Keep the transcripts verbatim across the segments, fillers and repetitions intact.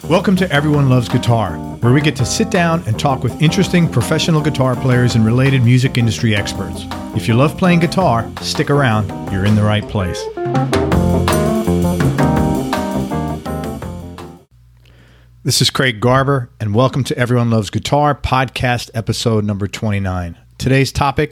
Welcome to Everyone Loves Guitar, where we get to sit down and talk with interesting professional guitar players and related music industry experts. If you love playing guitar, stick around. You're in the right place. This is Craig Garber, and welcome to Everyone Loves Guitar podcast episode number twenty-nine. Today's topic,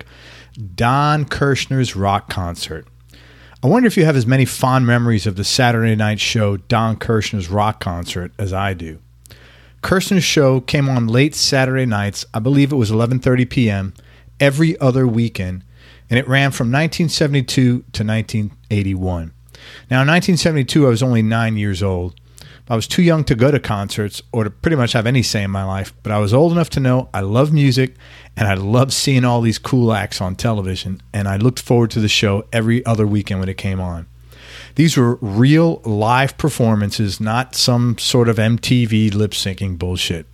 Don Kirshner's rock concert. I wonder if you have as many fond memories of the Saturday night show Don Kirshner's Rock Concert as I do. Kirshner's show came on late Saturday nights, I believe it was eleven thirty p.m., every other weekend, and it ran from nineteen seventy-two to nineteen eighty-one. Now, in nineteen seventy-two, I was only nine years old. I was too young to go to concerts or to pretty much have any say in my life, but I was old enough to know I love music and I loved seeing all these cool acts on television, and I looked forward to the show every other weekend when it came on. These were real live performances, not some sort of M T V lip-syncing bullshit.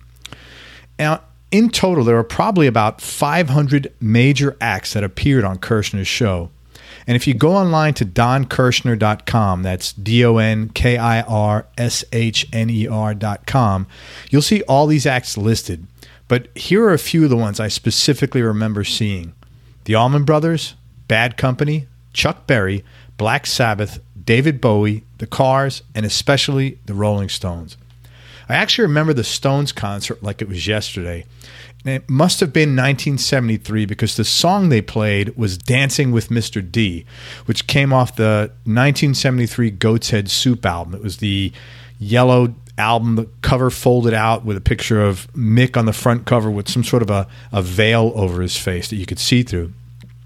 Now, in total, there were probably about five hundred major acts that appeared on Kirshner's show. And if you go online to don kirshner dot com, that's D O N K I R S H N E R dot com, you'll see all these acts listed. But here are a few of the ones I specifically remember seeing. The Allman Brothers, Bad Company, Chuck Berry, Black Sabbath, David Bowie, The Cars, and especially the Rolling Stones. I actually remember the Stones concert like it was yesterday. And it must have been nineteen seventy-three because the song they played was Dancing with Mister D, which came off the nineteen seventy-three Goat's Head Soup album. It was the yellow album, the cover folded out with a picture of Mick on the front cover with some sort of a, a veil over his face that you could see through.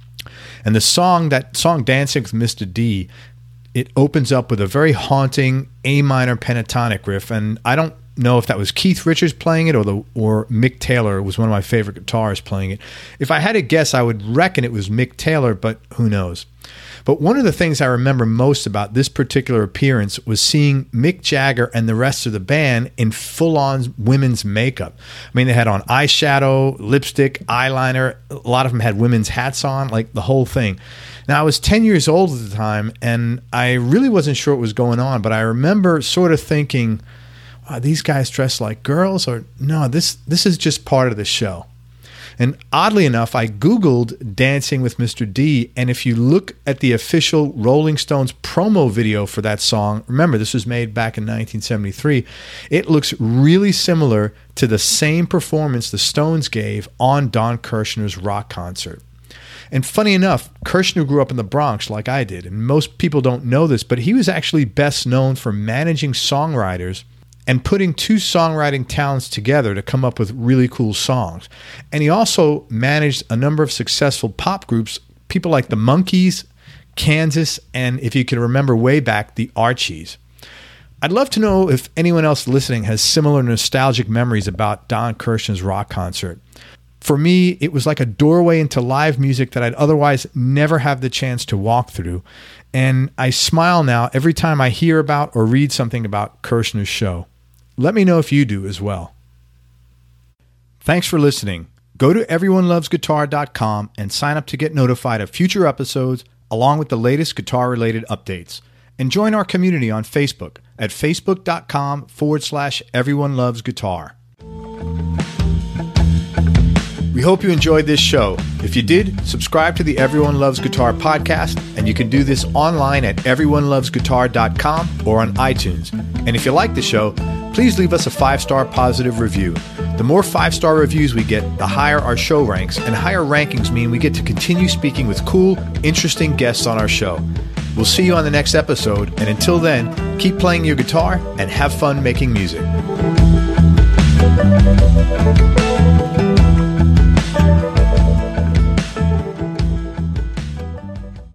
And the song, that song Dancing with Mister D, it opens up with a very haunting A minor pentatonic riff, and I don't know if that was Keith Richards playing it or the or Mick Taylor was one of my favorite guitarists playing it. If I had to guess, I would reckon it was Mick Taylor, but who knows. But one of the things I remember most about this particular appearance was seeing Mick Jagger and the rest of the band in full-on women's makeup. I mean, they had on eyeshadow, lipstick, eyeliner. A lot of them had women's hats on, like the whole thing. Now, I was ten years old at the time, and I really wasn't sure what was going on, but I remember sort of thinking, wow, these guys dress like girls? Or no, this this is just part of the show. And oddly enough, I Googled Dancing with Mister D, and if you look at the official Rolling Stones promo video for that song, remember this was made back in nineteen seventy-three, it looks really similar to the same performance the Stones gave on Don Kirshner's rock concert. And funny enough, Kirshner grew up in the Bronx like I did, and most people don't know this, but he was actually best known for managing songwriters and putting two songwriting talents together to come up with really cool songs. And he also managed a number of successful pop groups, people like the Monkees, Kansas, and if you can remember way back, the Archies. I'd love to know if anyone else listening has similar nostalgic memories about Don Kirshner's rock concert. For me, it was like a doorway into live music that I'd otherwise never have the chance to walk through. And I smile now every time I hear about or read something about Kirshner's show. Let me know if you do as well. Thanks for listening. Go to everyone loves guitar dot com and sign up to get notified of future episodes along with the latest guitar-related updates. And join our community on Facebook at facebook.com forward slash everyone loves guitar. We hope you enjoyed this show. If you did, subscribe to the Everyone Loves Guitar podcast, and you can do this online at everyone loves guitar dot com or on iTunes. And if you like the show, please leave us a five-star positive review. The more five-star reviews we get, the higher our show ranks, and higher rankings mean we get to continue speaking with cool, interesting guests on our show. We'll see you on the next episode, and until then, keep playing your guitar and have fun making music.